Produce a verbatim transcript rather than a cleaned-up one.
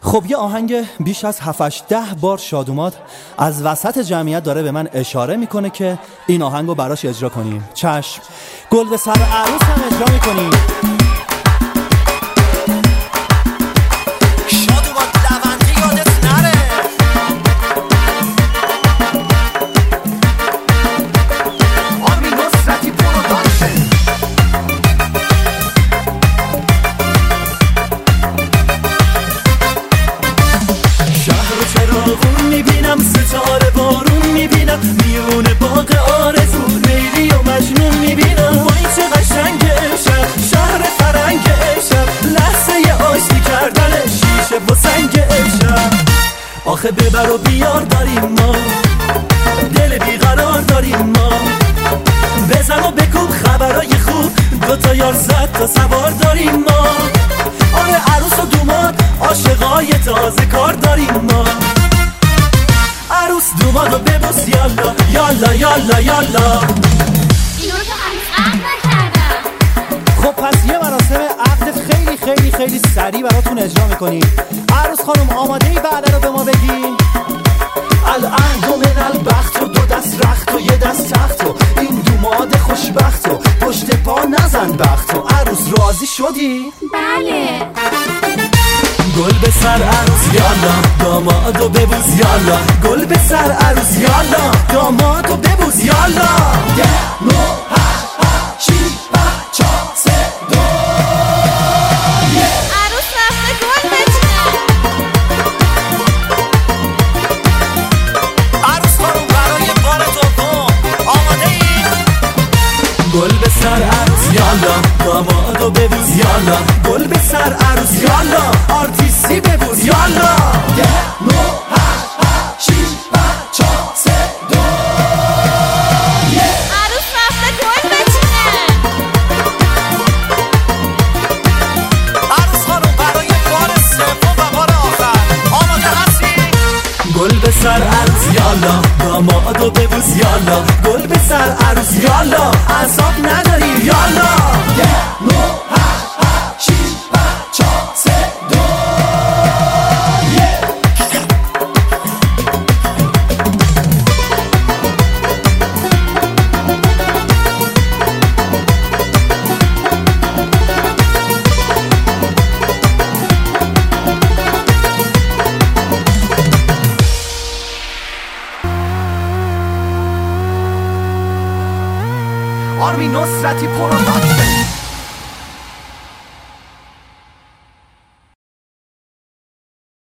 خب یه آهنگ بیش از هفت ده بار شادومات از وسط جمعیت داره به من اشاره میکنه که این آهنگو براش اجرا کنیم. چشم. گل به سر عروس هم اجرا میکنیم. میبینم ستاره بارون میبینم میون باغ آرزو لیلی و مجنون میبینم. وای چه قشنگه شب شهر فرنگه شب لحظه آشتی کردن شیشه و سنگ شب. آخه ببر و بیار داریم ما دل بیقرار داریم ما. بزن و بکوب خبرای خوب دوتا یار زد تا سوار داریم ما. آره عروس و دوماد عاشقای تازه کار داریم ما. عروس دومادو ببوس یالا یالا یالا یالا. اینو که هنوز عقد نکردم. خب پس یه مراسم عقدت خیلی خیلی خیلی سریع براتون اجرا میکنیم. عروس خانم آماده ای بعد رو به ما بگی؟ العهد و من البخت و دو دست رخت و یه دست تخت و این دوماد خوشبخت و پشت پا نزن بخت و. عروس راضی شدی؟ بله. گل به سر عروس یالا دامادو ببوس یالا. گل به سر عروس یالا دامادو ببوس یالا. ده نو هشت هشت شیش پنج چهار سه دو عروس رفته گل بچینه. عروس خانم برای بار دوم آماده ای؟ گل به سر عروس یالا دامادو ببوس یالا. گل به سر عروس یالا آرتیستی ببوس یالا. ده نو هشت هشت شیش پنج چهار سه دو عروس رفته گل بچینه. عروس خانم برای بار سوم و بار آخر آماده هستی؟ گل به سر عروس یالا دامادو ببوس یالا. گل به سر عروس یالا عذاب نداری یالا. ده نو هشت هشت شیش پنج چهار سه دو آرمین نصرتی پرو